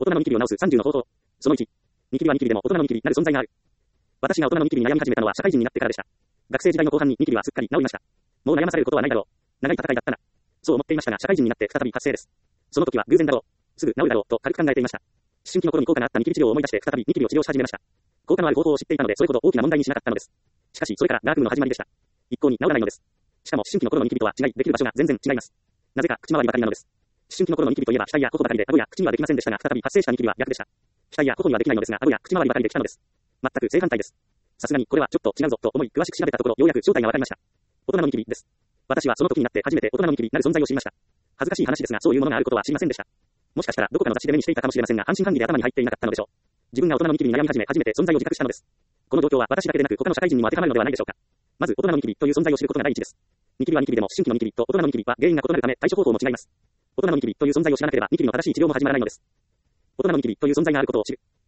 大人のニキビを治す30の方法。その1。ニキビはニキビでも大人のニキビなる存在がある。私が大人のニキビに悩み始めたのは社会人になってからでした。学生時代の後半にニキビはすっかり治りました。もう悩まされることはないだろう。長い戦いだったな。そう思っていましたが、社会人になって再び発生です。その時は偶然だろう。すぐ治るだろうと軽く考えていました。思春期の頃に効果のあったニキビ治療を思い出して再びニキビを治療し始めました。効果のある方法を知っていたのでそれほど大きな問題にしなかったのです。しかしそれからダークムの始まりでした。一向に治らないのです。しかも思春期の頃のニキビとは違い、できる場所が全然違います。なぜか口周りばかりなのです。思春期の頃のニキビといえば額や頬ばかりで顎や口にはできませんでしたが、再び発生したニキビは逆でした。額や頬にはできないのですが、顎や口周りばかりできたのです。全く正反対です。さすがにこれはちょっと違うぞと思い詳しく調べたところ、ようやく正体がわかりました。大人のニキビです。私はその時になって初めて大人のニキビなる存在を知りました。恥ずかしい話ですが、そういうものがあることは知りませんでした。もしかしたらどこかの雑誌で目にしていたかもしれませんが、半信半疑で頭に入っていなかったのでしょう。自分が大人のニキビに悩み始め、初めて存在を自覚したのです。この状況は私だけでなく他の社会人にも当てはまるのではないでしょうか。まず大人のニキビという存在を知ることが第一です。ニキビはニキビでも思春期のニキビと大人のニキビは原因が異なるため対処方法も違います。大人のニキビという存在を知らなければニキビの正しい治療も始まらないのです。大人のニキビという存在があることを知る。